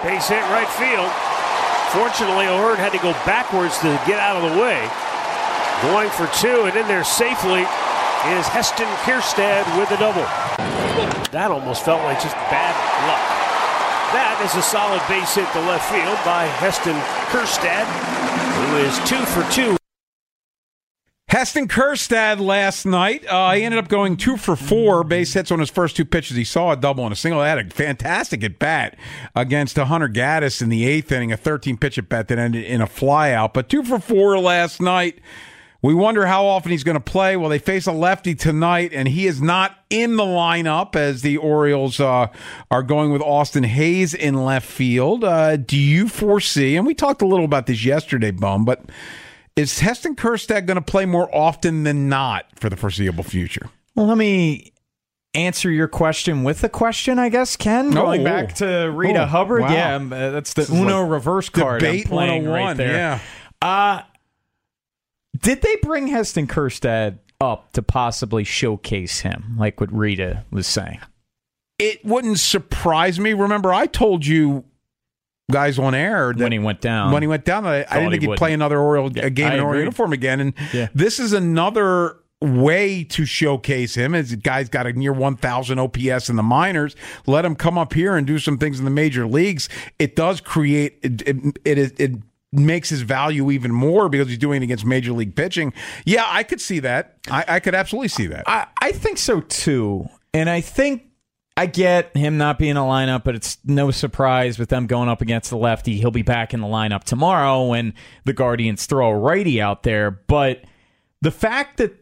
Base hit right field. Fortunately, O'Hearn had to go backwards to get out of the way. Going for two, and in there safely is Heston Kjerstad with a double. That almost felt like just bad luck. That is a solid base hit to left field by Heston Kjerstad, who is 2 for 2. Heston Kjerstad last night, he ended up going 2 for 4 base hits on his first two pitches. He saw a double and a single. He had a fantastic at-bat against Hunter Gaddis in the 8th inning, a 13-pitch at-bat that ended in a flyout. But 2 for 4 last night. We wonder how often he's going to play. Well, they face a lefty tonight, and he is not in the lineup as the Orioles are going with Austin Hayes in left field. Do you foresee, and we talked a little about this yesterday, Bum, but is Heston Kjerstad going to play more often than not for the foreseeable future? Well, let me answer your question with a question, I guess, Ken. Going back to Rita Hubbard. Wow. Yeah, that's the Uno reverse card Debate I'm playing right there. Yeah. Did they bring Heston Kjerstad up to possibly showcase him, like what Rita was saying? It wouldn't surprise me. Remember, I told you guys on air that when he went down, I didn't think he'd play another game in Oriole uniform again. And this is another way to showcase him. As the guy's got a near 1,000 OPS in the minors. Let him come up here and do some things in the major leagues. It does create it makes his value even more because he's doing it against major league pitching. Yeah, I could see that. I could absolutely see that. I think so too. And I think I get him not being in a lineup, but it's no surprise with them going up against the lefty. He'll be back in the lineup tomorrow when the Guardians throw a righty out there. But the fact that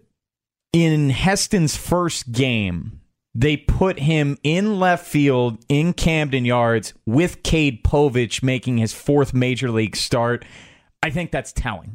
in Heston's first game, they put him in left field in Camden Yards with Cade Povich making his 4th major league start, I think that's telling.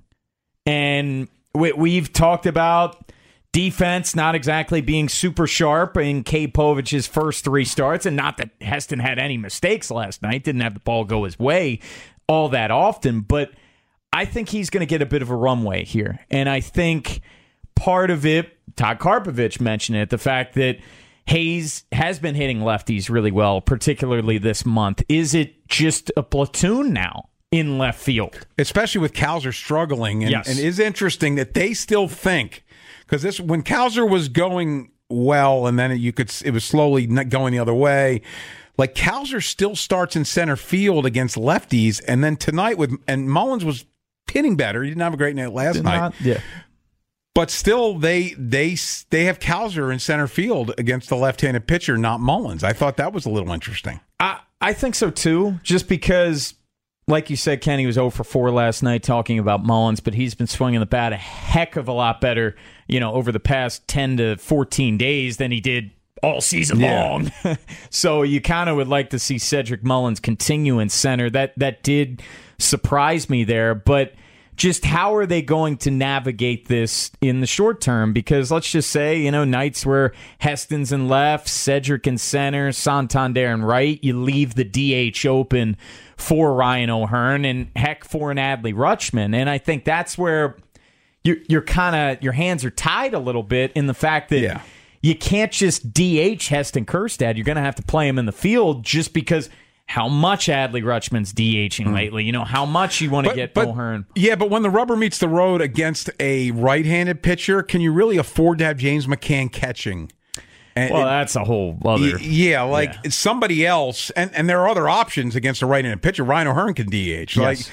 And we've talked about defense not exactly being super sharp in Cade Povich's first 3 starts, and not that Heston had any mistakes last night, didn't have the ball go his way all that often, but I think he's going to get a bit of a runway here. And I think part of it, Todd Karpovich mentioned it, the fact that Hayes has been hitting lefties really well, particularly this month. Is it just a platoon now in left field? Especially with Cowser struggling. And, yes. And it is interesting that they still think, because when Cowser was going well and then it was slowly going the other way, like Cowser still starts in center field against lefties. And then tonight and Mullins was hitting better. He didn't have a great night last night. Yeah. But still, they have Cowser in center field against the left-handed pitcher, not Mullins. I thought that was a little interesting. I think so, too, just because, like you said, Kenny was 0 for 4 last night talking about Mullins, but he's been swinging the bat a heck of a lot better, over the past 10 to 14 days than he did all season long. So you kind of would like to see Cedric Mullins continue in center. That did surprise me there, but just how are they going to navigate this in the short term? Because let's just say, nights where Heston's in left, Cedric in center, Santander in right, you leave the DH open for Ryan O'Hearn and heck for an Adley Rutschman. And I think that's where you're kind of, your hands are tied a little bit in the fact that you can't just DH Heston Kjerstad. You're going to have to play him in the field just because how much Adley Rutschman's DHing lately, how much you want to get O'Hearn. Yeah, but when the rubber meets the road against a right-handed pitcher, can you really afford to have James McCann catching? That's a whole other... somebody else, and there are other options against a right-handed pitcher. Ryan O'Hearn can DH. Yes.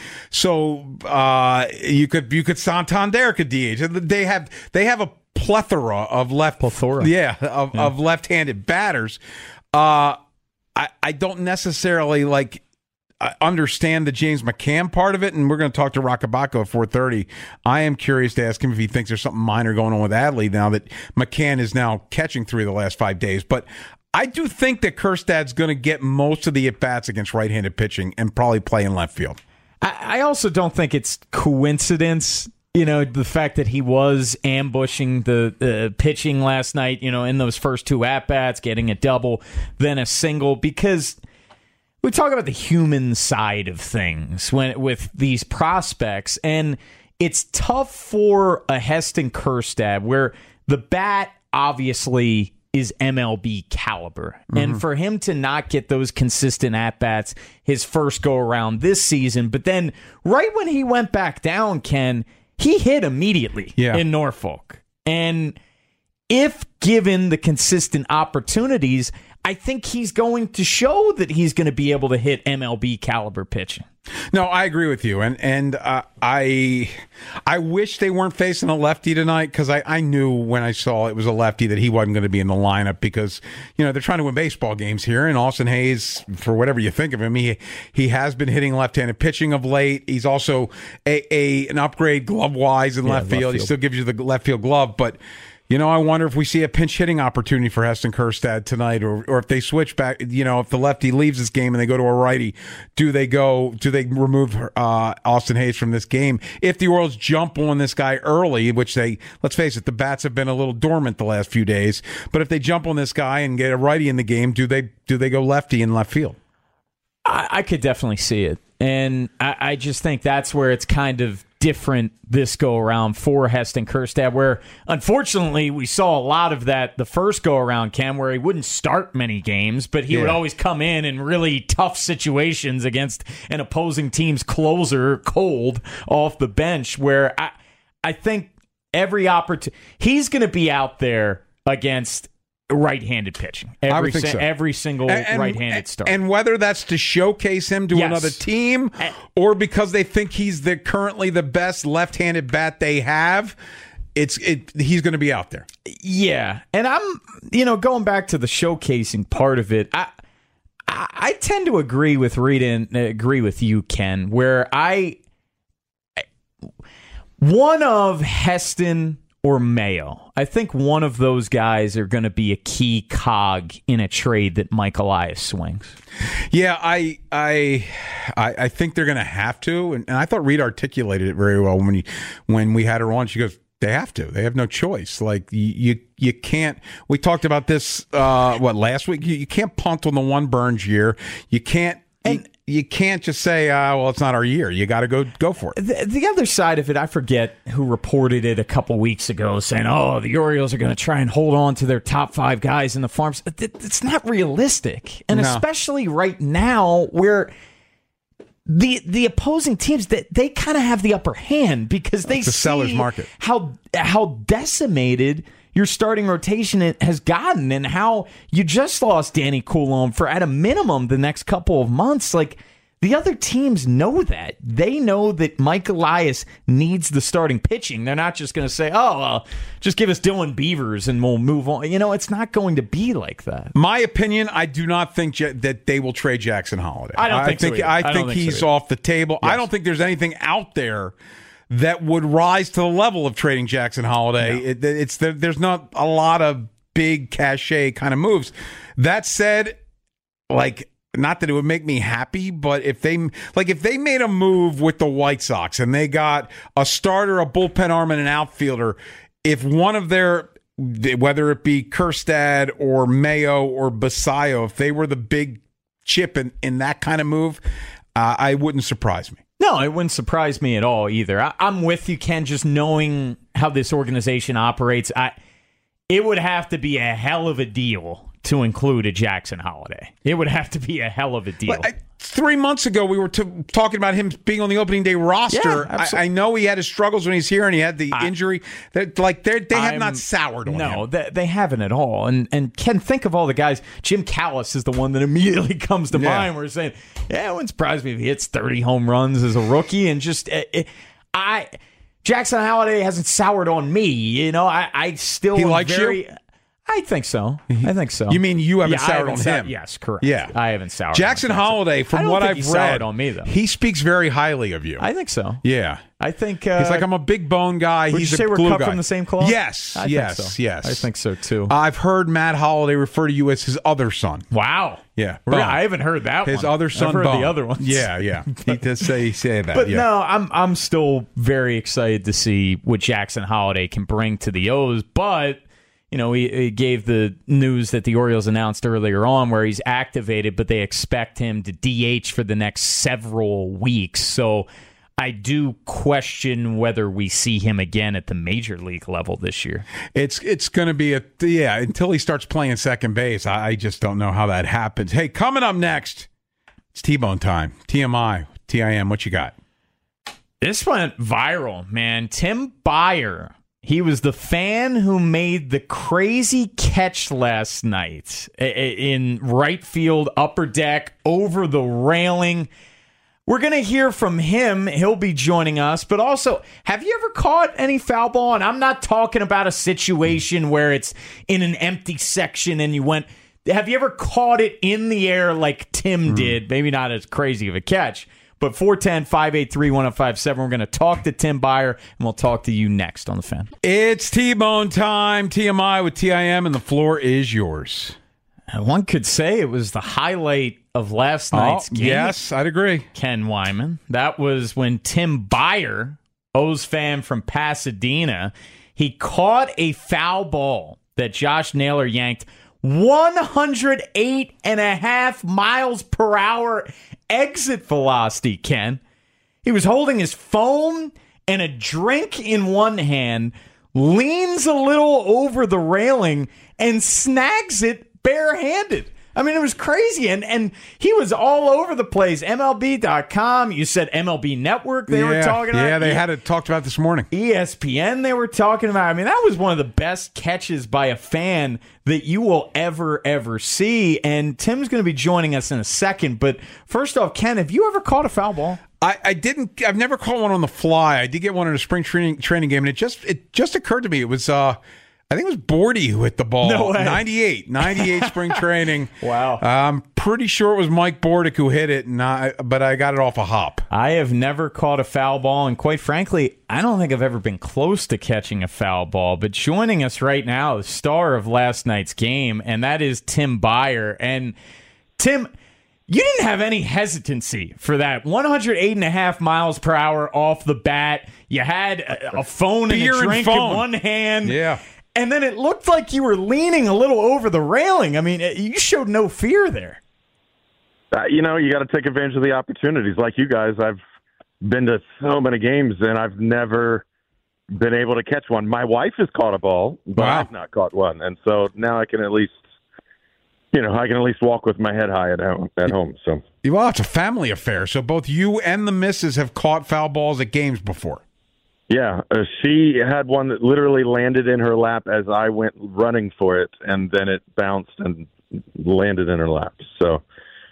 You could Santander could DH. They have a plethora of of left-handed batters. I don't necessarily understand the James McCann part of it, and we're going to talk to Rockabacco at 4:30. I am curious to ask him if he thinks there's something minor going on with Adley now that McCann is now catching 3 of the last 5 days. But I do think that Kjerstad's going to get most of the at-bats against right-handed pitching and probably play in left field. I also don't think it's coincidence, the fact that he was ambushing the pitching last night, in those first 2 at-bats, getting a double, then a single, because we talk about the human side of things with these prospects, and it's tough for a Heston Kjerstad where the bat obviously is MLB caliber. And for him to not get those consistent at-bats his first go-around this season, but then right when he went back down, Ken, he hit immediately in Norfolk. And if given the consistent opportunities, I think he's going to show that he's going to be able to hit MLB caliber pitching. No, I agree with you, and I wish they weren't facing a lefty tonight, because I knew when I saw it was a lefty that he wasn't going to be in the lineup, because they're trying to win baseball games here, and Austin Hayes, for whatever you think of him, he has been hitting left-handed pitching of late. He's also an upgrade glove-wise in left field. He still gives you the left field glove, but I wonder if we see a pinch hitting opportunity for Heston Kjerstad tonight, or if they switch back. If the lefty leaves this game and they go to a righty, do they remove Austin Hayes from this game? If the Orioles jump on this guy early, which let's face it, the bats have been a little dormant the last few days, but if they jump on this guy and get a righty in the game, do they go lefty in left field? I could definitely see it, and I just think that's where it's kind of different this go around for Heston Kjerstad, where unfortunately we saw a lot of that the first go around, Cam, where he wouldn't start many games, but he would always come in really tough situations against an opposing team's closer cold off the bench, where I think every opportunity he's going to be out there against right-handed pitching. Every single right-handed start. And whether that's to showcase him to another team, or because they think he's currently the best left-handed bat they have, he's going to be out there. Yeah. And I'm, going back to the showcasing part of it, I tend to agree with Rita and agree with you, Ken, where one of Heston or Mayo, I think one of those guys are going to be a key cog in a trade that Mike Elias swings. Yeah, I think they're going to have to, and I thought Reed articulated it very well when we had her on. She goes, they have to. They have no choice. Like you can't. We talked about this last week. You can't punt on the one Burns year. You can't. You can't just say, well, it's not our year. You got to go for it. The other side of it, I forget who reported it a couple weeks ago, saying, the Orioles are going to try and hold on to their top 5 guys in the farms. It's not realistic. And especially right now where the opposing teams, they kind of have the upper hand, because they see seller's market. How decimated your starting rotation has gotten, and how you just lost Danny Coulomb for, at a minimum, the next couple of months. Like, the other teams know that. They know that Mike Elias needs the starting pitching. They're not just going to say, just give us Dylan Beavers and we'll move on. It's not going to be like that. My opinion, I do not think that they will trade Jackson Holliday. I think he's off the table. Yes. I don't think there's anything out there that would rise to the level of trading Jackson Holliday. No. There's not a lot of big cachet kind of moves. That said, not that it would make me happy, but if they made a move with the White Sox and they got a starter, a bullpen arm, and an outfielder, if one of their, whether it be Kjerstad or Mayo or Basayo, if they were the big chip in that kind of move, it wouldn't surprise me. No, it wouldn't surprise me at all either. I'm with you, Ken, just knowing how this organization operates. It would have to be a hell of a deal to include a Jackson Holliday. It would have to be a hell of a deal. 3 months ago, we were talking about him being on the opening day roster. Yeah, I know he had his struggles when he's here, and he had the injury. They have not soured on him. No, they haven't at all. And Ken, think of all the guys. Jim Callis is the one that immediately comes to mind. We're saying, it wouldn't surprise me if he hits 30 home runs as a rookie. And just, Jackson Holliday hasn't soured on me. I still he likes very. You? I think so. You mean you haven't soured on him? Yes, correct. Yeah. I haven't soured Jackson on Holliday, from what I've read, on me, though. He speaks very highly of you. I think so. Yeah. I think he's like, I'm a big bone guy. Would he's you say we're cut guy. From the same cloth? Yes. Yes. I think so too. I've heard Matt Holliday refer to you as his other son. Wow. Yeah. I haven't heard that his one. other son. I've heard the other ones. Yeah. He does say that. But no, I'm still very excited to see what Jackson Holliday can bring to the O's. But he gave the news that the Orioles announced earlier on where he's activated, but they expect him to DH for the next several weeks. So I do question whether we see him again at the major league level this year. It's going to be until he starts playing second base. I just don't know how that happens. Hey, coming up next, it's T-Bone time. TMI, TIM, what you got? This went viral, man. Tim Byer, he was the fan who made the crazy catch last night in right field, upper deck, over the railing. We're going to hear from him. He'll be joining us. But also, have you ever caught any foul ball? And I'm not talking about a situation where it's in an empty section and you went. Have you ever caught it in the air like Tim did? Maybe not as crazy of a catch. But 410-583-1057, we're going to talk to Tim Byer, and we'll talk to you next on The Fan. It's T-Bone time, TMI with TIM, and the floor is yours. One could say it was the highlight of last night's game. Yes, I'd agree. Ken Wyman. That was when Tim Byer, O's fan from Pasadena, he caught a foul ball that Josh Naylor yanked 108.5 miles per hour exit velocity, Ken. He was holding his phone and a drink in one hand, leans a little over the railing, and snags it barehanded. I mean, it was crazy, and he was all over the place. MLB.com, you said MLB Network they were talking about. Yeah, they had it talked about this morning. ESPN they were talking about. I mean, that was one of the best catches by a fan that you will ever see, and Tim's going to be joining us in a second. But first off, Ken, have you ever caught a foul ball? I didn't. I've never caught one on the fly. I did get one in a spring training game, and it just occurred to me. It was I think it was Bordy who hit the ball. No way. 98 spring training. Wow. I'm pretty sure it was Mike Bordick who hit it, but I got it off a hop. I have never caught a foul ball, and quite frankly, I don't think I've ever been close to catching a foul ball. But joining us right now, the star of last night's game, and that is Tim Byer. And Tim, you didn't have any hesitancy for that. 108.5 miles per hour off the bat. You had a phone and a drink in one hand. Yeah. And then it looked like you were leaning a little over the railing. I mean, you showed no fear there. You got to take advantage of the opportunities. Like you guys, I've been to so many games, and I've never been able to catch one. My wife has caught a ball, but I've not caught one. And so now I can at least, walk with my head high at home. So, well, it's a family affair. So both you and the missus have caught foul balls at games before. Yeah, she had one that literally landed in her lap as I went running for it, and then it bounced and landed in her lap. So,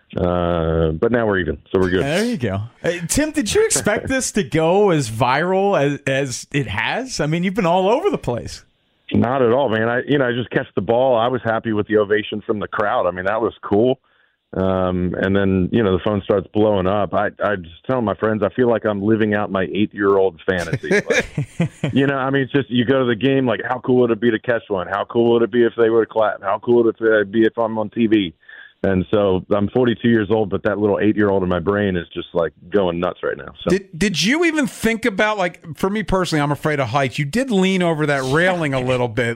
but now we're even, so we're good. There you go. Tim, did you expect this to go as viral as it has? I mean, you've been all over the place. Not at all, man. I just catch the ball. I was happy with the ovation from the crowd. I mean, that was cool. And then, the phone starts blowing up. I just tell my friends, I feel like I'm living out my 8-year-old fantasy. It's just, you go to the game, like, how cool would it be to catch one? How cool would it be if they were to clap? How cool would it be if I'm on TV? And so I'm 42 years old, but that little 8-year-old in my brain is just like going nuts right now. So. Did you even think about, like, for me personally, I'm afraid of heights. You did lean over that railing a little bit.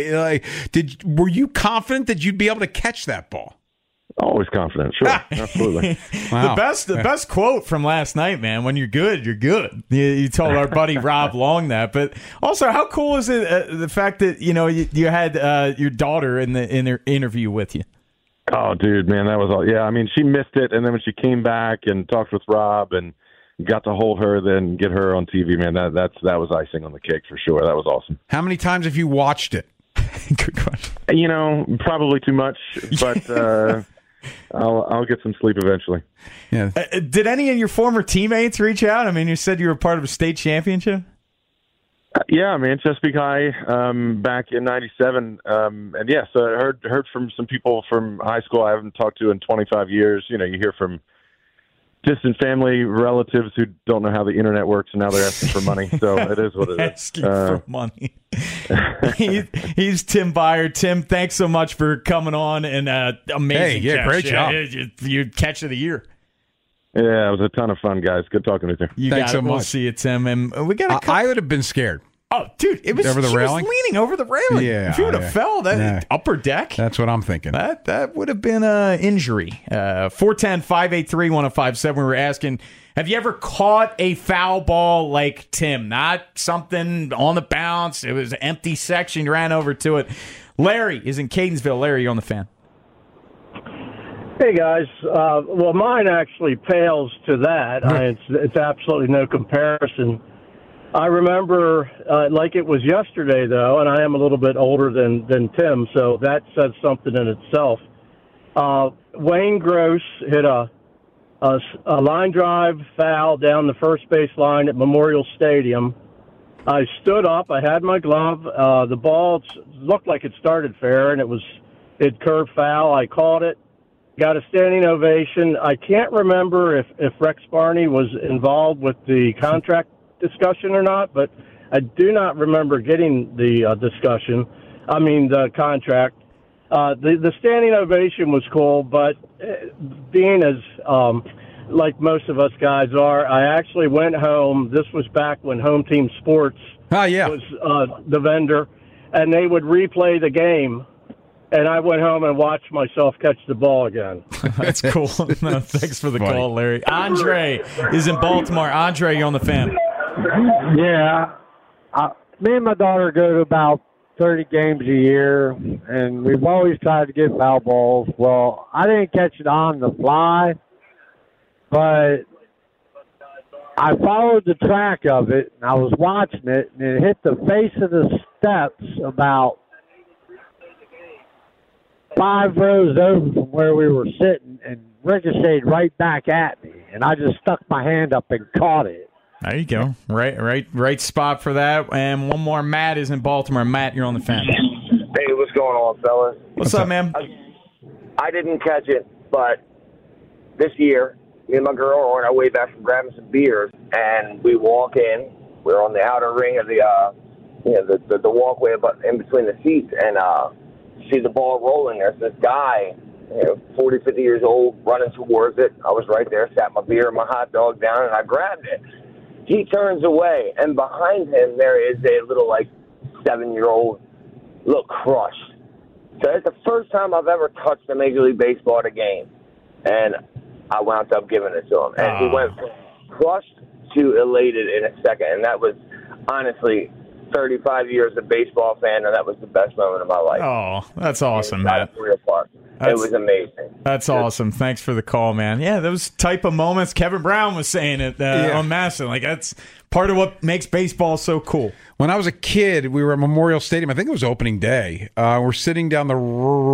Were you confident that you'd be able to catch that ball? Always confident, sure, absolutely. Wow. The best quote from last night, man. When you're good, you're good. You told our buddy Rob Long that. But also, how cool is it the fact that you had your daughter in the interview with you? Oh, dude, man, that was all. Yeah, I mean, she missed it, and then when she came back and talked with Rob and got to hold her, then get her on TV, man, that was icing on the cake for sure. That was awesome. How many times have you watched it? Good question. Probably too much, but. I'll get some sleep eventually. Yeah. Did any of your former teammates reach out? I mean, you said you were part of a state championship. Yeah, man, Chesapeake High back in '97, and yeah, so I heard from some people from high school I haven't talked to in 25 years. You hear from distant family, relatives who don't know how the internet works, and now they're asking for money. So it is what it is. Asking for money. He's Tim Byer. Tim, thanks so much for coming on, and amazing catch. Great job. Your catch of the year. Yeah, it was a ton of fun, guys. Good talking with you. Thanks so much. We'll see you, Tim. And we got. I would have been scared. Oh, dude, it was over the he railing? was leaning over the railing. Yeah, if he would have fell, that upper deck. That's what I'm thinking. That would have been an injury. 410-583-1057. We were asking, have you ever caught a foul ball like Tim? Not something on the bounce. It was an empty section. You ran over to it. Larry is in Catonsville. Larry, you're on the Fan. Hey, guys. Well, mine actually pales to that. It's absolutely no comparison. I remember, like it was yesterday, though, and I am a little bit older than Tim, so that says something in itself. Wayne Gross hit a line drive foul down the first base line at Memorial Stadium. I stood up. I had my glove. The ball looked like it started fair, and it curved foul. I called it. Got a standing ovation. I can't remember if Rex Barney was involved with the contract discussion or not, but I do not remember getting the the contract. The standing ovation was cool, but being as like most of us guys are, I actually went home. This was back when Home Team Sports was the vendor, and they would replay the game. And I went home and watched myself catch the ball again. That's cool. No, thanks for the call, Larry. Andre is in Baltimore. Andre, you're on the Fan. Yeah. Me and my daughter go to about 30 games a year, and we've always tried to get foul balls. Well, I didn't catch it on the fly, but I followed the track of it, and I was watching it, and it hit the face of the steps about 5 rows over from where we were sitting and ricocheted right back at me. And I just stuck my hand up and caught it. There you go. Right spot for that. And one more. Matt is in Baltimore. Matt, you're on the Fan. Hey, what's going on, fellas? What's up, man? I didn't catch it, but this year, me and my girl are on our way back from grabbing some beers, and we walk in. We're on the outer ring of the walkway in between the seats, and see the ball rolling. There's this guy, 40, 50 years old, running towards it. I was right there, sat my beer and my hot dog down, and I grabbed it. He turns away, and behind him there is a little, 7-year-old, look crushed. So it's the first time I've ever touched a Major League Baseball at a game, and I wound up giving it to him. And he went from crushed to elated in a second, and that was, honestly, 35 years of baseball fan, and that was the best moment of my life. Oh, that's awesome, Matt. It was amazing. That's awesome. Thanks for the call, man. Yeah, those type of moments. Kevin Brown was saying it on Masson. That's part of what makes baseball so cool. When I was a kid, we were at Memorial Stadium. I think it was opening day. We're sitting down the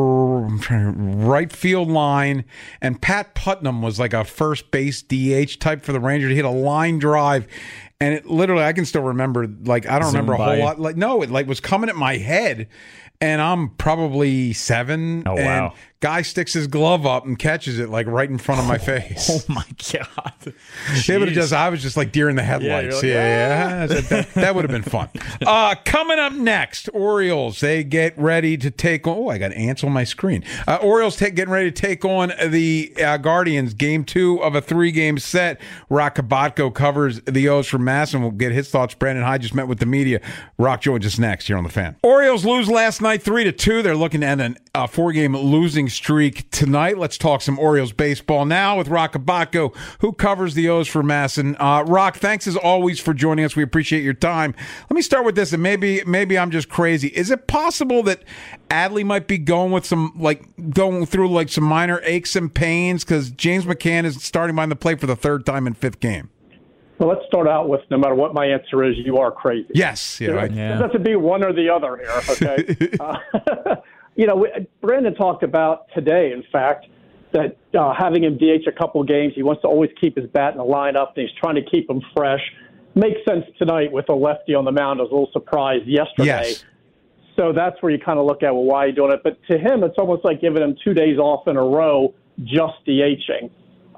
right field line, and Pat Putnam was like a first base DH type for the Rangers. He hit a line drive. And it literally, I can still remember, I don't remember a whole lot. It was coming at my head, and I'm probably 7. Oh, wow. And guy sticks his glove up and catches it, right in front of my face. Oh, my God. I was just like deer in the headlights. That would have been fun. Coming up next, Orioles, they get ready to take on, I got ants on my screen. Orioles getting ready to take on the Guardians, game 2 of a 3-game set. Rock Kabatko covers the O's from Mass, and we'll get his thoughts. Brandon Hyde just met with the media. Rock joins us next here on The Fan. Orioles lose last night 3-2. They're looking at a 4-game losing streak tonight. Let's talk some Orioles baseball now with Rock Kabatko, who covers the O's for Masson. Rock, thanks as always for joining us. We appreciate your time. Let me start with this, and maybe I'm just crazy. Is it possible that Adley might be going through some minor aches and pains because James McCann is starting behind the plate for the 3rd time in 5th game? Well, let's start out with, no matter what my answer is, you are crazy. Yes. It has to be one or the other here, okay? Brandon talked about today, in fact, that having him DH a couple games, he wants to always keep his bat in the lineup, and he's trying to keep him fresh. Makes sense tonight with a lefty on the mound. I was a little surprised yesterday. Yes. So that's where you kind of look at, why are you doing it? But to him, it's almost like giving him 2 days off in a row just DHing.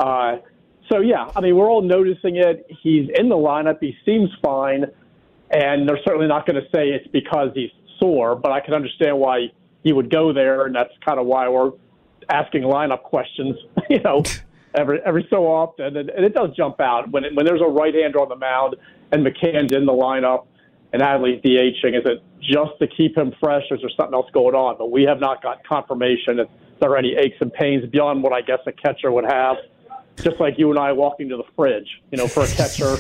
We're all noticing it. He's in the lineup. He seems fine. And they're certainly not going to say it's because he's sore, but I can understand why he would go there, and that's kind of why we're asking lineup questions, every so often. And it does jump out when there's a right-hander on the mound and McCann's in the lineup. and Adley's DHing? Is it just to keep him fresh, or is there something else going on? But we have not got confirmation that there are any aches and pains beyond what I guess a catcher would have. Just like you and I walking to the fridge, for a catcher,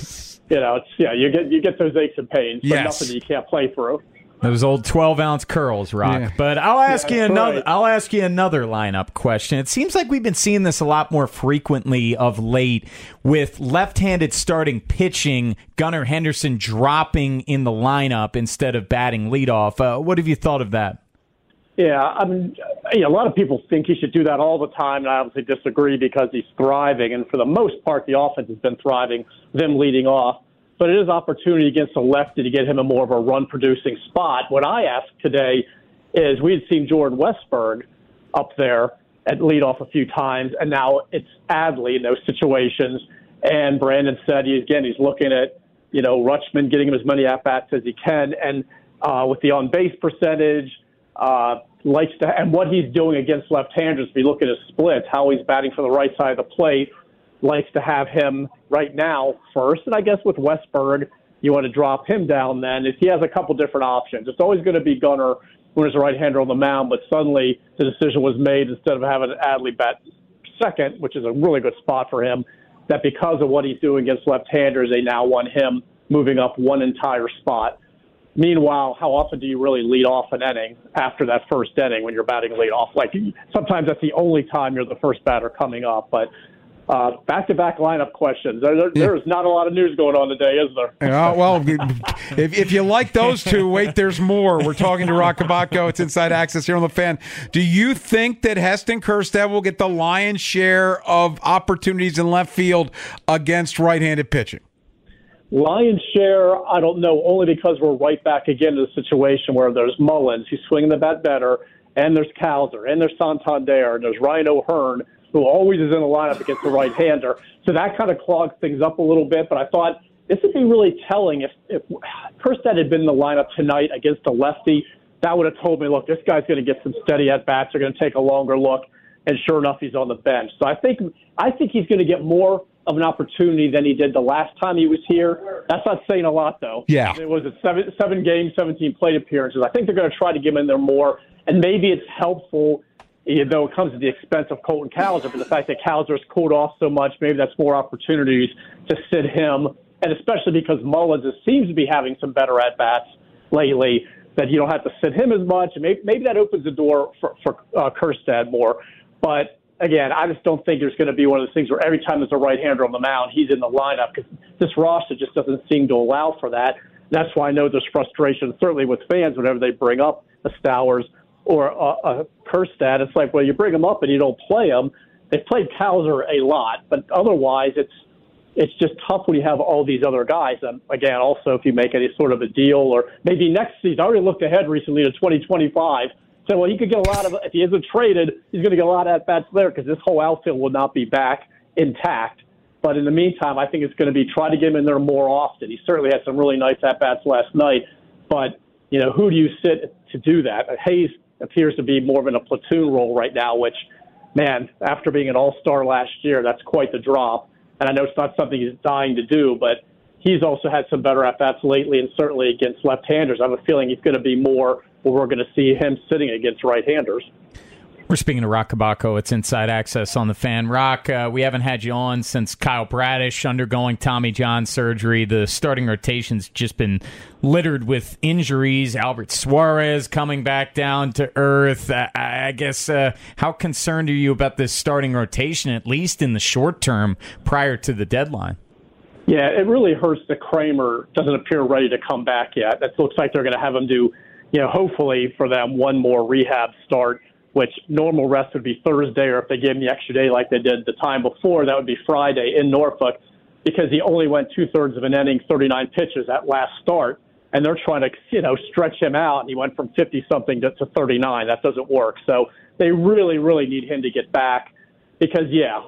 you get those aches and pains, but nothing that you can't play through. Those old 12-ounce curls, Rock. Yeah. But I'll ask you another. Right. I'll ask you another lineup question. It seems like we've been seeing this a lot more frequently of late, with left-handed starting pitching. Gunnar Henderson dropping in the lineup instead of batting leadoff. What have you thought of that? Yeah, I mean, a lot of people think he should do that all the time, and I obviously disagree because he's thriving. And for the most part, the offense has been thriving, them leading off. But it is opportunity against a lefty to get him in more of a run-producing spot. What I asked today is we had seen Jordan Westburg up there at leadoff a few times, and now it's Adley in those situations. And Brandon said he's looking at, Rutschman getting him as many at-bats as he can. And with the on-base percentage, and what he's doing against left-handers, if you look at his splits, how he's batting for the right side of the plate, likes to have him right now first. And I guess with Westburg, you want to drop him down then. If he has a couple different options, it's always going to be Gunnar when there's a right-hander on the mound, but suddenly the decision was made instead of having Adley bat second, which is a really good spot for him, that because of what he's doing against left-handers, they now want him moving up one entire spot. Meanwhile, how often do you really lead off an inning after that first inning when you're batting leadoff? Like, sometimes that's the only time you're the first batter coming up, but back-to-back lineup questions. There's not a lot of news going on today, is there? Well, if you like those two, wait, there's more. We're talking to Rock Kubatko. It's Inside Access here on The Fan. Do you think that Heston Kjerstad will get the lion's share of opportunities in left field against right-handed pitching? Lion's share, I don't know, only because we're right back again to the situation where there's Mullins, who's swinging the bat better, and there's Cowser, and there's Santander, and there's Ryan O'Hearn, who always is in the lineup against the right-hander. So that kind of clogs things up a little bit, but I thought this would be really telling if Kjerstad had been in the lineup tonight against a lefty. That would have told me, look, this guy's going to get some steady at-bats. They're going to take a longer look, and sure enough, he's on the bench. So I think he's going to get more of an opportunity than he did the last time he was here. That's not saying a lot, though. Yeah. It was 7 games, 17 plate appearances. I think they're going to try to get him in there more, and maybe it's helpful, though it comes at the expense of Colton Cowser, but the fact that Cowser's cooled off so much, maybe that's more opportunities to sit him, and especially because Mullins seems to be having some better at-bats lately, that you don't have to sit him as much, and maybe that opens the door for Kjerstad more. But again, I just don't think there's going to be one of those things where every time there's a right-hander on the mound, he's in the lineup, because this roster just doesn't seem to allow for that. That's why I know there's frustration, certainly with fans, whenever they bring up a Stowers or a Kjerstad. It's like, well, you bring them up and you don't play them. They've played Cowser a lot, but otherwise it's just tough when you have all these other guys. And again, also if you make any sort of a deal, or maybe next season, I already looked ahead recently to 2025. So, well, he could get a lot of, if he isn't traded, he's going to get a lot of at-bats there because this whole outfield will not be back intact. But in the meantime, I think it's going to be try to get him in there more often. He certainly had some really nice at-bats last night. But, who do you sit to do that? Hayes appears to be more of in a platoon role right now, which, man, after being an all-star last year, that's quite the drop. And I know it's not something he's dying to do, but he's also had some better at-bats lately, and certainly against left-handers. I have a feeling he's going to be more where we're going to see him sitting against right-handers. We're speaking to Rock Kubatko. It's Inside Access on The Fan. Rock, we haven't had you on since Kyle Bradish undergoing Tommy John surgery. The starting rotation's just been littered with injuries. Albert Suarez coming back down to earth. I guess, how concerned are you about this starting rotation, at least in the short term, prior to the deadline? Yeah, it really hurts that Kramer doesn't appear ready to come back yet. It looks like they're going to have him do, hopefully for them, one more rehab start, which normal rest would be Thursday, or if they gave him the extra day like they did the time before, that would be Friday in Norfolk, because he only went 2/3 of an inning, 39 pitches at last start, and they're trying to, stretch him out, and he went from 50-something to 39. That doesn't work. So they really, really need him to get back because,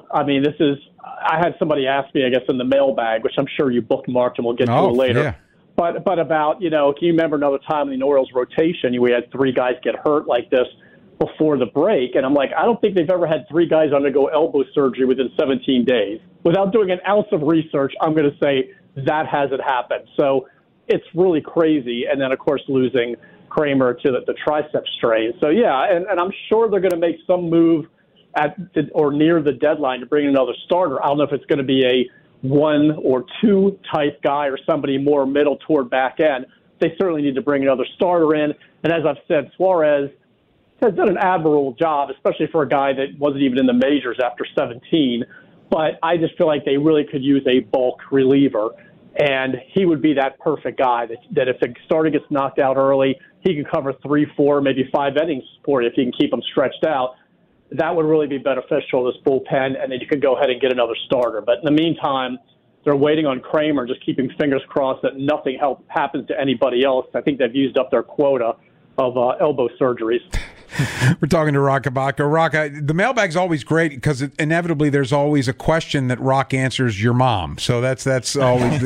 I had somebody ask me, I guess, in the mailbag, which I'm sure you bookmarked and we'll get to it later. Yeah. But about, can you remember another time in the Orioles rotation we had 3 guys get hurt like this before the break? And I'm like, I don't think they've ever had 3 guys undergo elbow surgery within 17 days. Without doing an ounce of research, I'm going to say that hasn't happened. So it's really crazy. And then, of course, losing Kramer to the tricep strain. So, yeah, and I'm sure they're going to make some move or near the deadline to bring in another starter. I don't know if it's going to be a 1 or 2 type guy or somebody more middle toward back end. They certainly need to bring another starter in. And as I've said, Suarez has done an admirable job, especially for a guy that wasn't even in the majors after 17. But I just feel like they really could use a bulk reliever. And he would be that perfect guy that if the starter gets knocked out early, he can cover 3, 4, maybe 5 innings for you if you can keep him stretched out. That would really be beneficial, this bullpen, and then you can go ahead and get another starter. But in the meantime, they're waiting on Kramer, just keeping fingers crossed that nothing happens to anybody else. I think they've used up their quota of elbow surgeries. We're talking to Roch Kubatko. Roch, the mailbag's always great because inevitably there's always a question that Roch answers your mom. So that's always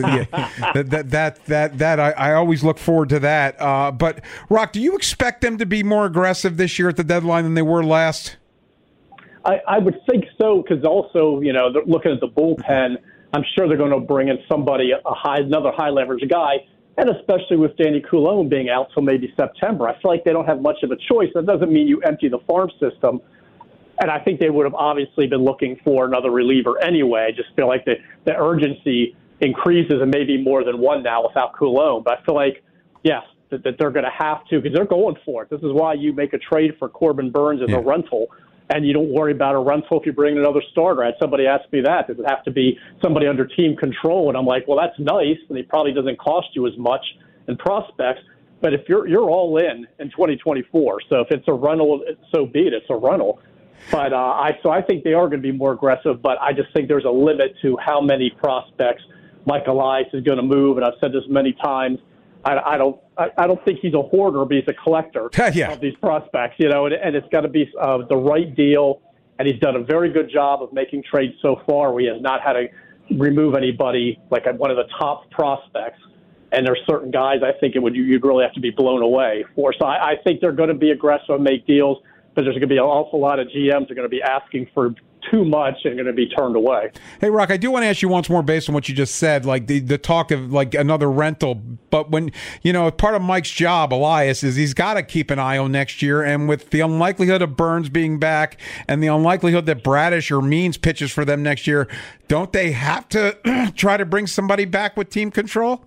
I always look forward to that. But Roch, do you expect them to be more aggressive this year at the deadline than they were last? I would think so, because also, they're looking at the bullpen. I'm sure they're going to bring in somebody, another high leverage guy, and especially with Danny Coulombe being out till maybe September. I feel like they don't have much of a choice. That doesn't mean you empty the farm system. And I think they would have obviously been looking for another reliever anyway. I just feel like the urgency increases, and maybe more than one now without Coulombe. But I feel like, yes, that they're going to have to, because they're going for it. This is why you make a trade for Corbin Burnes as a rental. And you don't worry about a rental if you bring in another starter. I had somebody ask me that. Does it have to be somebody under team control? And I'm like, well, that's nice, and it probably doesn't cost you as much in prospects. But if you're all in 2024, so if it's a rental, so be it. It's a rental. But I think they are going to be more aggressive. But I just think there's a limit to how many prospects Mike Elias is going to move. And I've said this many times. I don't think he's a hoarder, but he's a collector of these prospects, and it's got to be the right deal. And he's done a very good job of making trades so far. He has not had to remove anybody like one of the top prospects. And there's certain guys I think you'd really have to be blown away for. So I think they're going to be aggressive and make deals, but there's going to be an awful lot of GMs that are going to be asking for too much and going to be turned away. Hey, Roch, I do want to ask you once more based on what you just said, like the talk of like another rental. But when, part of Mike's job, Elias, is he's got to keep an eye on next year. And with the unlikelihood of Burnes being back and the unlikelihood that Bradish or Means pitches for them next year, don't they have to try to bring somebody back with team control?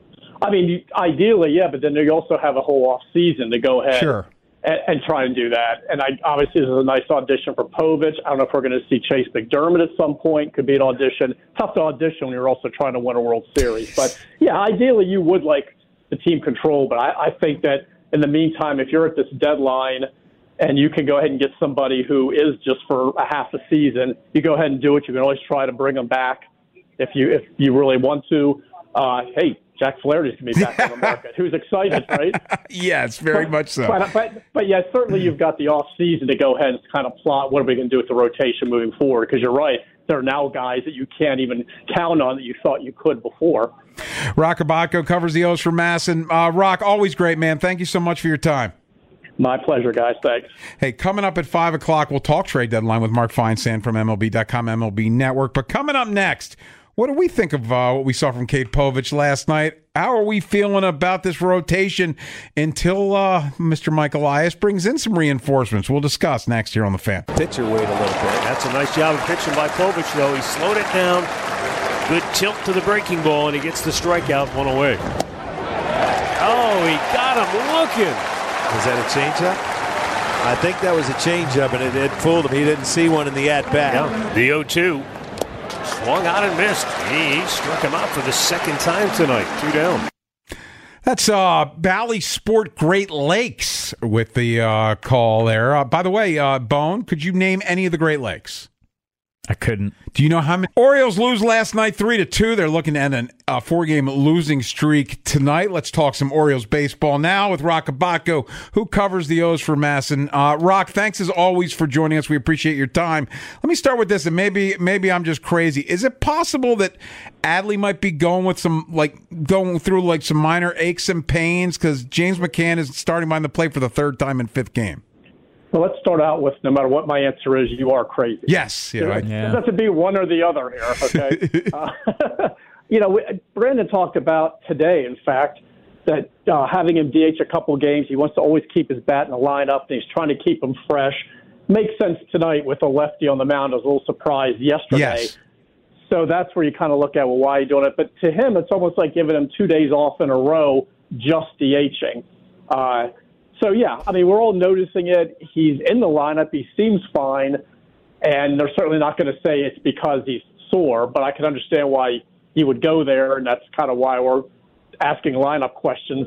I mean, ideally, yeah, but then you also have a whole off season to go ahead. Sure. And try and do that. And obviously, this is a nice audition for Povich. I don't know if we're going to see Chase McDermott at some point. Could be an audition. Tough to audition when you're also trying to win a World Series. But, yeah, ideally, you would like the team control. But I think that in the meantime, if you're at this deadline and you can go ahead and get somebody who is just for a half a season, you go ahead and do it. You can always try to bring them back if you really want to. Hey, Jack Flaherty's going to be back on the market. Who's excited, right? Yes, very much so. But yeah, certainly you've got the off season to go ahead and kind of plot what are we going to do with the rotation moving forward, because you're right. There are now guys that you can't even count on that you thought you could before. Roch Kubatko covers the O's for MASN. Roch, always great, man. Thank you so much for your time. My pleasure, guys. Thanks. Hey, coming up at 5 o'clock, we'll talk trade deadline with Mark Feinsand from MLB.com, MLB Network. But coming up next, what do we think of what we saw from Cade Povich last night? How are we feeling about this rotation until Mr. Mike Elias brings in some reinforcements? We'll discuss next here on The Fan. Pitcher weight a little bit. That's a nice job of pitching by Povich, though. He slowed it down. Good tilt to the breaking ball, and he gets the strikeout, one away. Oh, he got him looking. Was that a changeup? I think that was a changeup, and it fooled him. He didn't see one in the at-bat. Yeah, the 0-2. Swung out and missed. He struck him out for the second time tonight. 2 down. That's Bally Sport Great Lakes with the call there. By the way, Bone, could you name any of the Great Lakes? I couldn't. Do you know how many? Orioles lose last night 3-2. They're looking at a 4-game losing streak tonight. Let's talk some Orioles baseball now with Roch Kubatko, who covers the O's for MASN. Roch, thanks as always for joining us. We appreciate your time. Let me start with this, and maybe I'm just crazy. Is it possible that Adley might be going through some minor aches and pains because James McCann is starting behind the plate for the 3rd time in 5th game? Well, let's start out with, no matter what my answer is, you are crazy. Yes. Yeah, It doesn't to be one or the other here, okay? Brandon talked about today, in fact, that having him DH a couple games, he wants to always keep his bat in the lineup, and he's trying to keep him fresh. Makes sense tonight with a lefty on the mound. I was a little surprised yesterday. Yes. So that's where you kind of look at, well, why are you doing it? But to him, it's almost like giving him 2 days off in a row just DHing. So, yeah, I mean, we're all noticing it. He's in the lineup. He seems fine. And they're certainly not going to say it's because he's sore, but I can understand why he would go there, and that's kind of why we're asking lineup questions,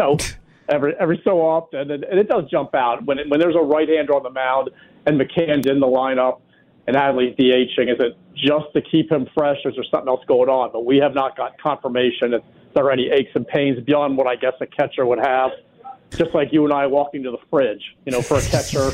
every so often. And it does jump out. When there's a right-hander on the mound and McCann's in the lineup and Adley's DHing, is it just to keep him fresh, or is there something else going on? But we have not got confirmation that there are any aches and pains beyond what I guess a catcher would have. Just like you and I walking to the fridge, for a catcher,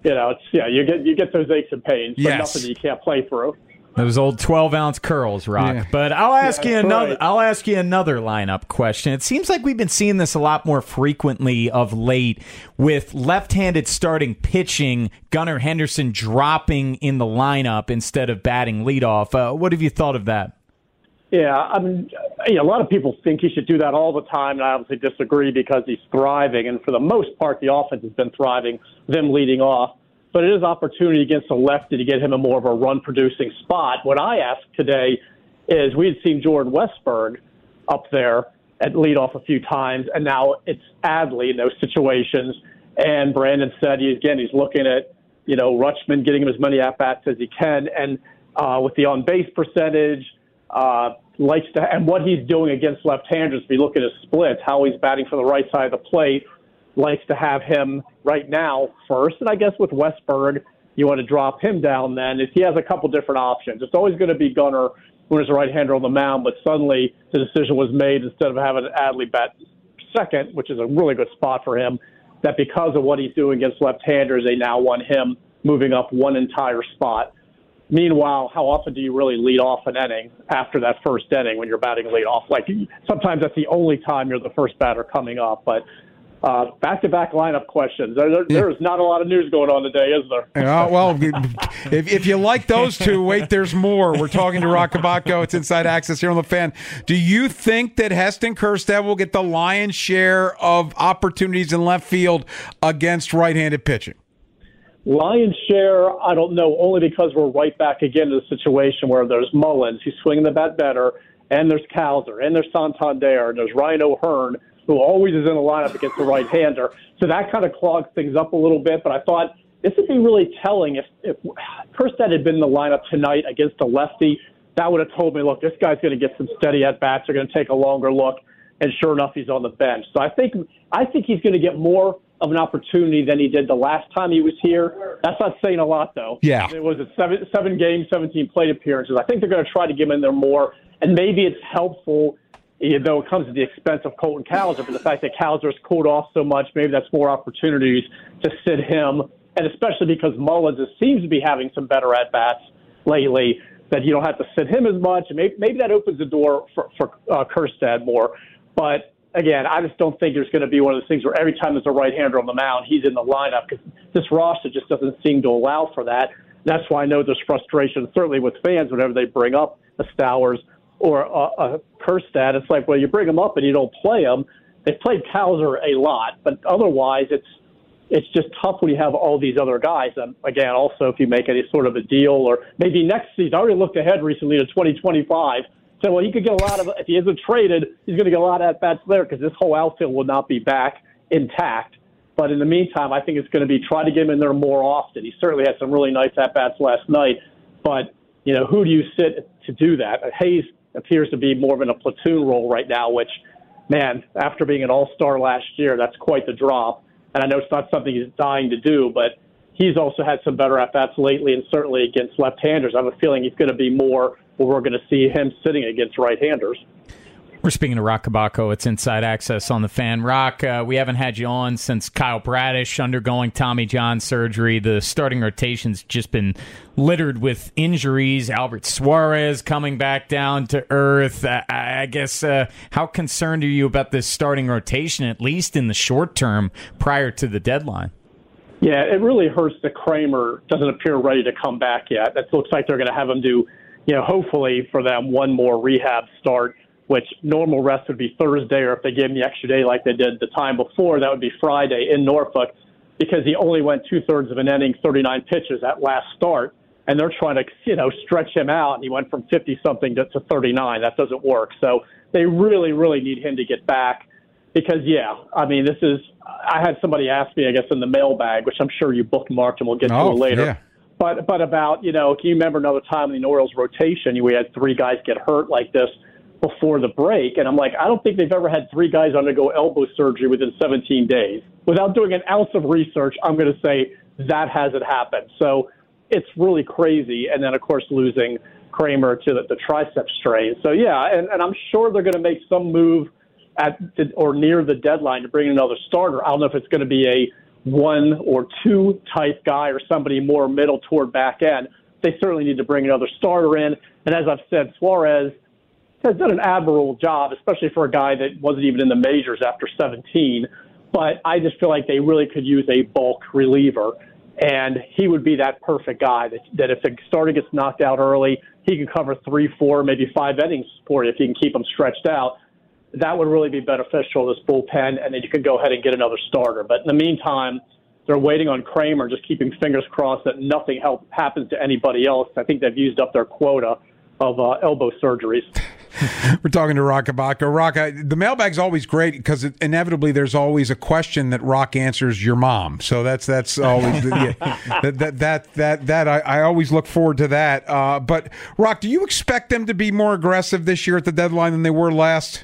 you get those aches and pains, but nothing that you can't play through. Those old 12-ounce curls, Rock. Yeah. But I'll ask you another. Right. I'll ask you another lineup question. It seems like we've been seeing this a lot more frequently of late, with left-handed starting pitching. Gunnar Henderson dropping in the lineup instead of batting leadoff. What have you thought of that? Yeah, I mean, a lot of people think he should do that all the time, and I obviously disagree because he's thriving, and for the most part, the offense has been thriving, them leading off. But it is opportunity against a lefty to get him in more of a run-producing spot. What I asked today is we had seen Jordan Westburg up there at leadoff a few times, and now it's Adley in those situations. And Brandon said, he's looking at, Rutschman getting him as many at-bats as he can, and with the on-base percentage, and what he's doing against left-handers. If you look at his splits, how he's batting for the right side of the plate, likes to have him right now first. And I guess with Westburg, you want to drop him down then. If he has a couple different options, it's always going to be Gunnar when there's a right-hander on the mound, but suddenly the decision was made, instead of having Adley bat second, which is a really good spot for him, that because of what he's doing against left-handers, they now want him moving up one entire spot. Meanwhile, how often do you really lead off an inning after that first inning when you're batting leadoff? Like, sometimes that's the only time you're the first batter coming up. But back-to-back lineup questions. There is not a lot of news going on today, is there? Well, if you like those two, wait, there's more. We're talking to Rock Kubatko. It's Inside Access here on The Fan. Do you think that Heston Kjerstad will get the lion's share of opportunities in left field against right-handed pitching? Lion's share, I don't know, only because we're right back again to the situation where there's Mullins, who's swinging the bat better, and there's Cowser, and there's Santander, and there's Ryan O'Hearn, who always is in the lineup against the right-hander. So that kind of clogs things up a little bit, but I thought this would be really telling if Kjerstad had been in the lineup tonight against a lefty. That would have told me, look, this guy's going to get some steady at-bats. They're going to take a longer look, and sure enough, he's on the bench. So I think he's going to get more of an opportunity than he did the last time he was here. That's not saying a lot, though. Yeah. It was 7 games, 17 plate appearances. I think they're going to try to give him in there more, and maybe it's helpful, though it comes at the expense of Colton Cowser, but the fact that Cowser's cooled off so much, maybe that's more opportunities to sit him, and especially because Mullins seems to be having some better at-bats lately, that you don't have to sit him as much, and maybe that opens the door for Kjerstad more. But again, I just don't think there's going to be one of those things where every time there's a right-hander on the mound, he's in the lineup, because this roster just doesn't seem to allow for that. That's why I know there's frustration, certainly with fans, whenever they bring up a Stowers or a Kjerstad. It's like, well, you bring them up and you don't play them. They've played Cowser a lot, but otherwise it's just tough when you have all these other guys. And again, also if you make any sort of a deal, or maybe next season, I already looked ahead recently to 2025. So, well, he could get a lot of, if he isn't traded, he's going to get a lot of at-bats there, because this whole outfield will not be back intact. But in the meantime, I think it's going to be try to get him in there more often. He certainly had some really nice at-bats last night. But, who do you sit to do that? Hayes appears to be more of in a platoon role right now, which, man, after being an all-star last year, that's quite the drop. And I know it's not something he's dying to do, but he's also had some better at-bats lately, and certainly against left-handers. I have a feeling he's going to be more, well, we're going to see him sitting against right-handers. We're speaking to Rock Kubatko. It's Inside Access on The Fan. Rock, we haven't had you on since Kyle Bradish undergoing Tommy John surgery. The starting rotation's just been littered with injuries. Albert Suarez coming back down to earth. I guess, how concerned are you about this starting rotation, at least in the short term, prior to the deadline? Yeah, it really hurts that Kramer doesn't appear ready to come back yet. It looks like they're going to have him do, hopefully for them, one more rehab start which normal rest would be Thursday, or if they gave him the extra day like they did the time before, that would be Friday in Norfolk, because he only went 2/3 of an inning, 39 pitches at last start, and they're trying to, stretch him out, and he went from 50-something to 39. That doesn't work. So they really, really need him to get back because, I had somebody ask me, I guess, in the mailbag, which I'm sure you bookmarked, and we'll get to it later. Yeah. But about, can you remember another time in the Orioles rotation, we had 3 guys get hurt like this before the break? And I'm like, I don't think they've ever had 3 guys undergo elbow surgery within 17 days. Without doing an ounce of research, I'm going to say that hasn't happened. So it's really crazy. And then, of course, losing Kramer to the tricep strain. So, yeah, and I'm sure they're going to make some move or near the deadline to bring in another starter. I don't know if it's going to be a 1 or 2 type guy or somebody more middle toward back end. They certainly need to bring another starter in. And as I've said, Suarez has done an admirable job, especially for a guy that wasn't even in the majors after 17. But I just feel like they really could use a bulk reliever. And he would be that perfect guy that if the starter gets knocked out early, he can cover 3, 4, maybe 5 innings for you if you can keep him stretched out. That would really be beneficial, this bullpen, and then you can go ahead and get another starter. But in the meantime, they're waiting on Kramer, just keeping fingers crossed that nothing happens to anybody else. I think they've used up their quota of elbow surgeries. We're talking to Roch Kubatko. Roch, the mailbag's always great because inevitably there's always a question that Roch answers your mom. So that's always I always look forward to that. But Roch, do you expect them to be more aggressive this year at the deadline than they were last?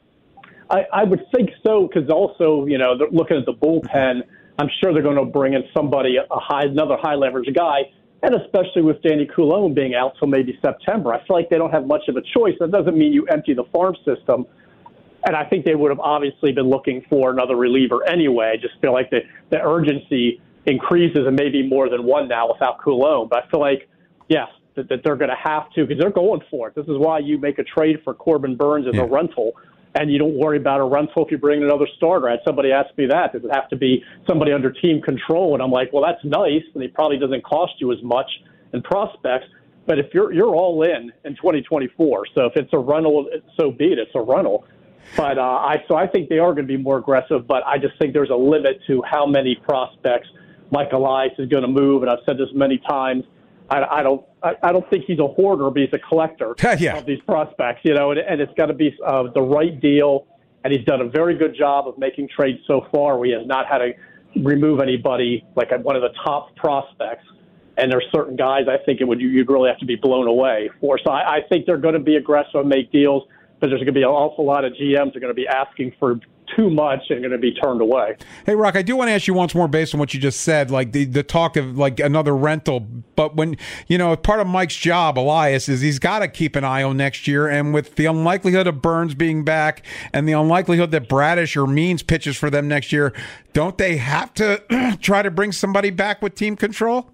I would think so, because also, they're looking at the bullpen. I'm sure they're going to bring in somebody, another high leverage guy, and especially with Danny Coulombe being out till maybe September. I feel like they don't have much of a choice. That doesn't mean you empty the farm system. And I think they would have obviously been looking for another reliever anyway. I just feel like the urgency increases, and maybe more than one now without Coulombe. But I feel like, yes, that they're going to have to, because they're going for it. This is why you make a trade for Corbin Burns as a rental. And you don't worry about a rental if you bring another starter. I had somebody ask me that. Does it have to be somebody under team control? And I'm like, well, that's nice, and he probably doesn't cost you as much in prospects. But if you're all in 2024, so if it's a rental, so be it. It's a rental. But I think they are going to be more aggressive. But I just think there's a limit to how many prospects Mike Elias is going to move. And I've said this many times. I don't think he's a hoarder, but he's a collector of these prospects, and it's got to be the right deal. And he's done a very good job of making trades so far. We have not had to remove anybody like one of the top prospects. And there's certain guys I think you'd really have to be blown away for. So I think they're going to be aggressive and make deals, but there's going to be an awful lot of GMs that are going to be asking for too much and going to be turned away. Hey, Roch, I do want to ask you once more based on what you just said, like the talk of like another rental. But when, part of Mike's job, Elias, is he's got to keep an eye on next year. And with the unlikelihood of Burns being back and the unlikelihood that Bradish or Means pitches for them next year, don't they have to try to bring somebody back with team control?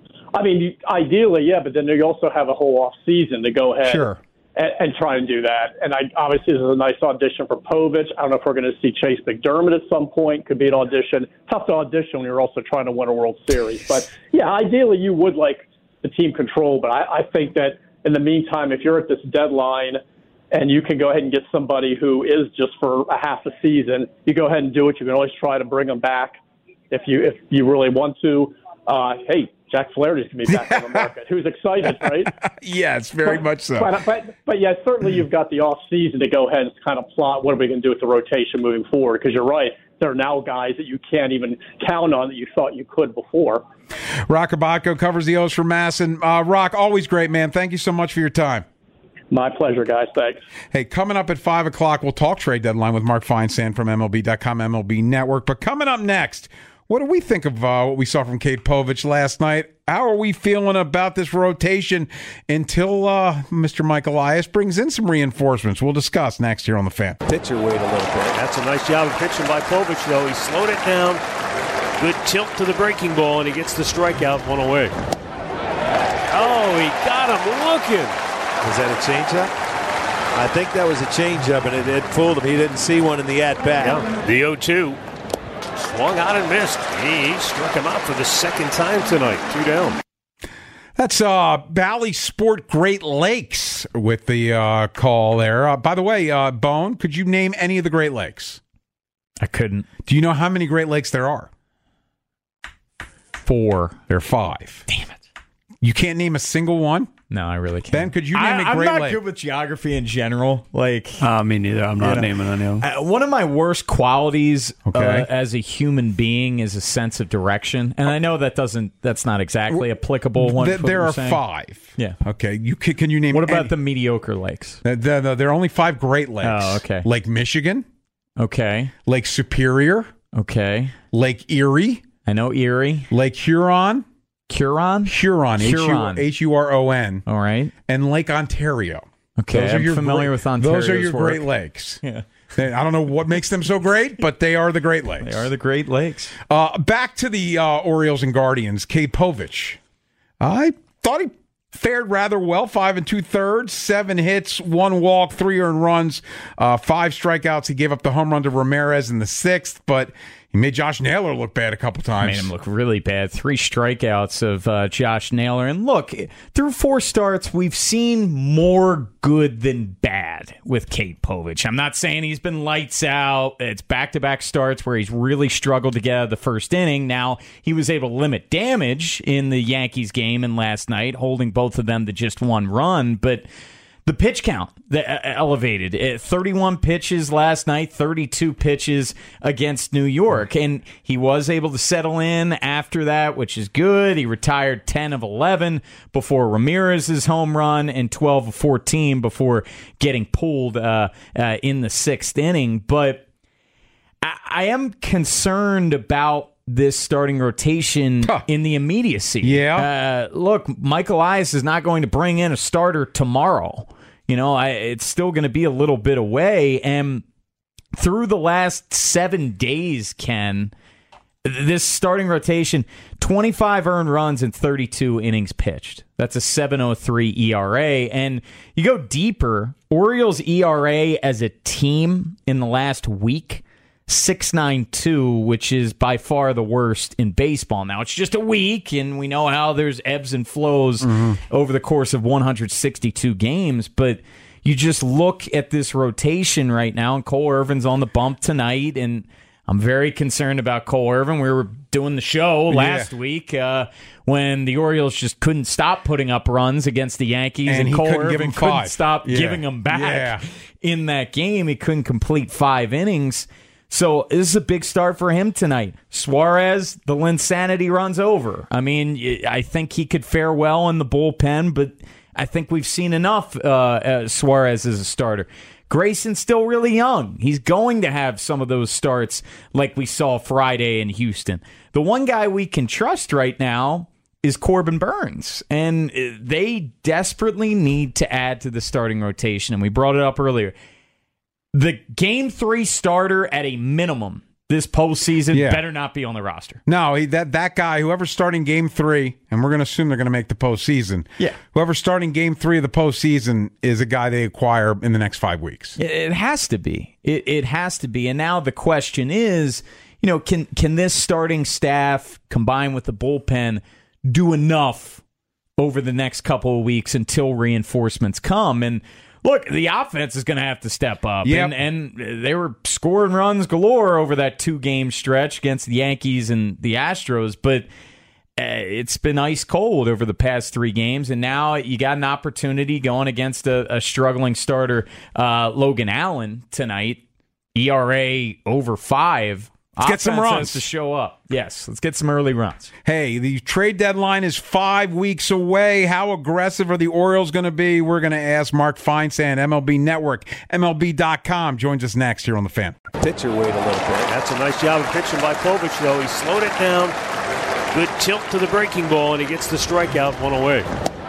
I mean, ideally, yeah, but then you also have a whole off season to go ahead. Sure. And try and do that. And obviously, this is a nice audition for Povich. I don't know if we're going to see Chase McDermott at some point. Could be an audition. Tough to audition when you're also trying to win a World Series. But, yeah, ideally, you would like the team control. But I think that in the meantime, if you're at this deadline and you can go ahead and get somebody who is just for a half a season, you go ahead and do it. You can always try to bring them back if you really want to. Hey, Jack Flaherty's going to be back on the market. Who's excited, right? Yes, very much so. But yeah, certainly you've got the off season to go ahead and kind of plot what are we going to do with the rotation moving forward, because you're right. There are now guys that you can't even count on that you thought you could before. Roch Kubatko covers the O's for MASN. Roch, always great, man. Thank you so much for your time. My pleasure, guys. Thanks. Hey, coming up at 5 o'clock, we'll talk trade deadline with Mark Feinsand from MLB.com, MLB Network. But coming up next, what do we think of what we saw from Cade Povich last night? How are we feeling about this rotation until Mr. Mike Elias brings in some reinforcements? We'll discuss next here on The Fan. Pitcher weight a little bit. That's a nice job of pitching by Povich, though. He slowed it down. Good tilt to the breaking ball, and he gets the strikeout, one away. Oh, he got him looking. Was that a changeup? I think that was a changeup, and it fooled him. He didn't see one in the at-bat. Yeah, the 0-2. Swung out and missed. He struck him out for the second time tonight. 2 down. That's Bally Sport Great Lakes. Lakes with the call there. By the way, Bone, could you name any of the Great Lakes? I couldn't. Do you know how many Great Lakes there are? 4. There are 5. Damn it. You can't name a single one? No, I really can't. Ben, could you name a Great Lake? I'm not good with geography in general. Me neither. I'm not naming any of them. One of my worst qualities as a human being is a sense of direction, and I know that's not exactly applicable. There are 5. Yeah. Okay. Can you name? What about the mediocre lakes? There are only 5 Great Lakes. Oh, okay. Lake Michigan. Okay. Lake Superior. Okay. Lake Erie. I know Erie. Lake Huron. Huron. Huron. All right. And Lake Ontario. Okay, I'm familiar with Ontario. Those are your Great Lakes. Yeah. I don't know what makes them so great, but they are the Great Lakes. They are the Great Lakes. Back to the Orioles and Guardians. Cade Povich. I thought he fared rather well. 5 2/3, 7 hits, 1 walk, 3 earned runs, 5 strikeouts. He gave up the home run to Ramirez in the 6th, but he made Josh Naylor look bad a couple times. Made him look really bad. 3 strikeouts of Josh Naylor. And look, through 4 starts, we've seen more good than bad with Cade Povich. I'm not saying he's been lights out. It's back-to-back starts where he's really struggled to get out of the first inning. Now, he was able to limit damage in the Yankees game and last night, holding both of them to just 1 run. But the pitch count elevated. 31 pitches last night, 32 pitches against New York. And he was able to settle in after that, which is good. He retired 10 of 11 before Ramirez's home run and 12 of 14 before getting pulled in the 6th inning. But I am concerned about this starting rotation in the immediacy. Yeah. Look, Michael Elias is not going to bring in a starter tomorrow. It's still going to be a little bit away. And through the last 7 days, Ken, this starting rotation, 25 earned runs and 32 innings pitched. That's a 7.03 ERA. And you go deeper, Orioles ERA as a team in the last week, 6.92, which is by far the worst in baseball. Now, it's just a week, and we know how there's ebbs and flows over the course of 162 games, but you just look at this rotation right now, and Cole Irvin's on the bump tonight, and I'm very concerned about Cole Irvin. We were doing the show last week when the Orioles just couldn't stop putting up runs against the Yankees, and Cole Irvin couldn't stop giving them back in that game. He couldn't complete 5 innings. So this is a big start for him tonight. Suarez, the Linsanity runs over. I mean, I think he could fare well in the bullpen, but I think we've seen enough Suarez as a starter. Grayson's still really young. He's going to have some of those starts like we saw Friday in Houston. The one guy we can trust right now is Corbin Burns, and they desperately need to add to the starting rotation, and we brought it up earlier. The Game 3 starter at a minimum this postseason better not be on the roster. No, that guy, whoever's starting Game 3, and we're going to assume they're going to make the postseason. Yeah, whoever's starting Game 3 of the postseason is a guy they acquire in the next 5 weeks. It has to be. It has to be. And now the question is, can this starting staff combined with the bullpen do enough over the next couple of weeks until reinforcements come? And look, the offense is going to have to step up. Yep. And they were scoring runs galore over that 2-game stretch against the Yankees and the Astros, but it's been ice cold over the past 3 games, and now you got an opportunity going against a struggling starter, Logan Allen, tonight. ERA over 5. Let's get some runs. Has to show up. Yes, let's get some early runs. Hey, the trade deadline is 5 weeks away. How aggressive are the Orioles going to be? We're going to ask Mark Feinsand, MLB Network, MLB.com. Joins us next here on The Fan. Pitcher weight a little bit. That's a nice job of pitching by Povich, though. He slowed it down. Good tilt to the breaking ball, and he gets the strikeout, 1 away.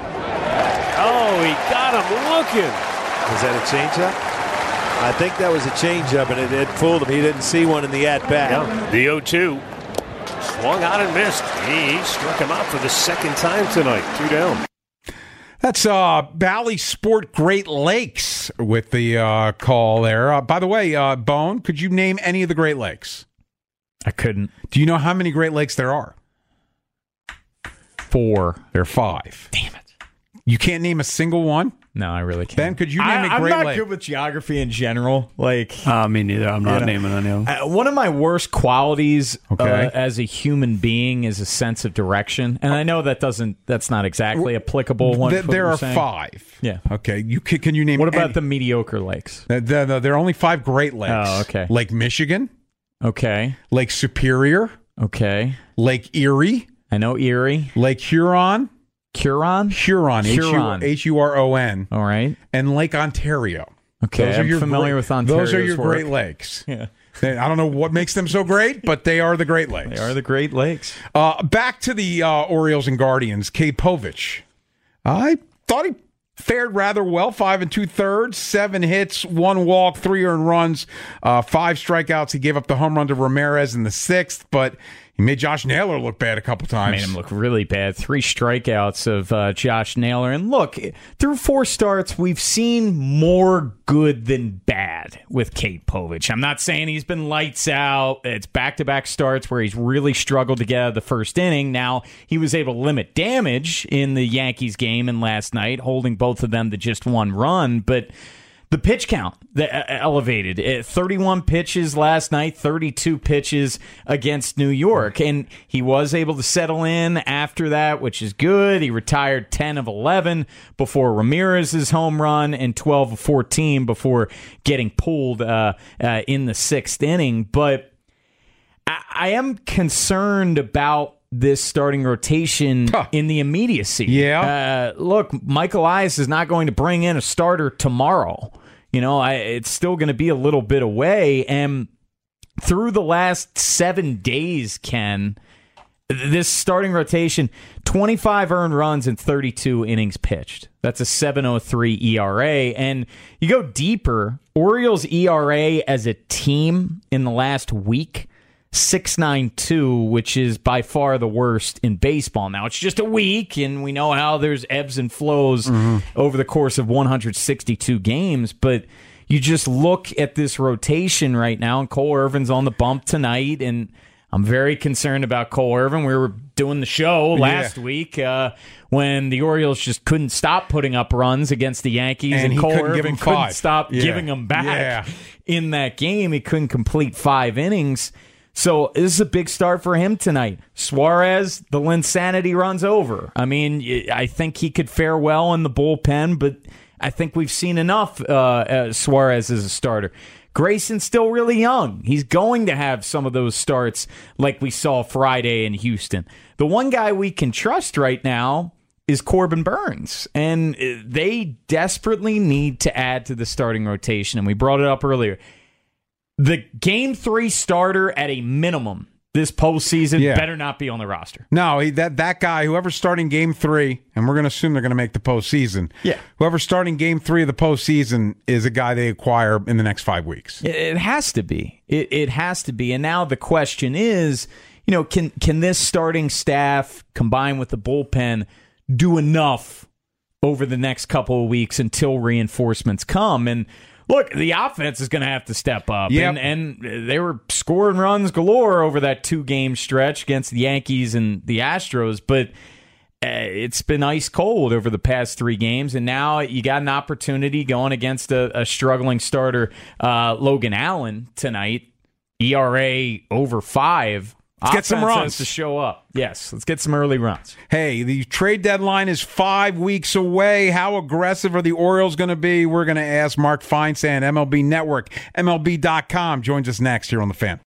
Oh, he got him looking. Was that a changeup? I think that was a changeup, and it fooled him. He didn't see one in the at-bat. Yeah. The 0-2. Swung out and missed. He struck him out for the 2nd time tonight. 2 down. That's Bally Sport Great Lakes with the call there. By the way, Bone, could you name any of the Great Lakes? I couldn't. Do you know how many Great Lakes there are? 4. There are 5. Damn it. You can't name a single one? No, I really can't. Ben, could you name a Great Lake? I'm not good with geography in general. Like, me neither. I'm not naming any of them. One of my worst qualities as a human being is a sense of direction, and I know that's not exactly applicable. There are 5. Yeah. Okay. Can you name? What about the mediocre lakes? There are only 5 Great Lakes. Oh, okay. Lake Michigan. Okay. Lake Superior. Okay. Lake Erie. I know Erie. Lake Huron. Huron. Huron. All right. And Lake Ontario. Okay, I'm familiar with Ontario. Those are your Great Lakes. Yeah. I don't know what makes them so great, but they are the Great Lakes. They are the Great Lakes. Back to the Orioles and Guardians. Cade Povich. I thought he fared rather well. 5 2/3, 7 hits, 1 walk, 3 earned runs, 5 strikeouts. He gave up the home run to Ramirez in the 6th, but he made Josh Naylor look bad a couple times. Made him look really bad. 3 strikeouts of Josh Naylor. And look, through 4 starts, we've seen more good than bad with Cade Povich. I'm not saying he's been lights out. It's back-to-back starts where he's really struggled to get out of the first inning. Now, he was able to limit damage in the Yankees game and last night, holding both of them to just 1 run. But the pitch count elevated. 31 pitches last night, 32 pitches against New York. And he was able to settle in after that, which is good. He retired 10 of 11 before Ramirez's home run and 12 of 14 before getting pulled in the 6th inning. But I am concerned about this starting rotation in the immediacy. Yeah. Look, Mike Elias is not going to bring in a starter tomorrow. You know, it's still going to be a little bit away. And through the last 7 days, Ken, this starting rotation, 25 earned runs and 32 innings pitched. That's a 7.03 ERA. And you go deeper, Orioles ERA as a team in the last week, 6.92, which is by far the worst in baseball. Now, it's just a week, and we know how there's ebbs and flows over the course of 162 games, but you just look at this rotation right now, and Cole Irvin's on the bump tonight, and I'm very concerned about Cole Irvin. We were doing the show last week when the Orioles just couldn't stop putting up runs against the Yankees, and Cole Irvin couldn't stop giving them back in that game. He couldn't complete 5 innings. So this is a big start for him tonight. Suarez, the Linsanity runs over. I mean, I think he could fare well in the bullpen, but I think we've seen enough Suarez as a starter. Grayson's still really young. He's going to have some of those starts like we saw Friday in Houston. The one guy we can trust right now is Corbin Burns, and they desperately need to add to the starting rotation, and we brought it up earlier. The Game 3 starter at a minimum this postseason better not be on the roster. No, that guy, whoever's starting Game 3, and we're going to assume they're going to make the postseason. Yeah, whoever's starting Game 3 of the postseason is a guy they acquire in the next 5 weeks. It has to be. It has to be. And now the question is, you know, can this starting staff combined with the bullpen do enough over the next couple of weeks until reinforcements come? And look, the offense is going to have to step up, and they were scoring runs galore over that 2-game stretch against the Yankees and the Astros, but it's been ice cold over the past 3 games, and now you got an opportunity going against a struggling starter, Logan Allen, tonight. ERA over 5. Let's get some runs to show up. Yes, let's get some early runs. Hey, the trade deadline is 5 weeks away. How aggressive are the Orioles going to be? We're going to ask Mark Feinsand, MLB Network, MLB.com. Joins us next here on The Fan.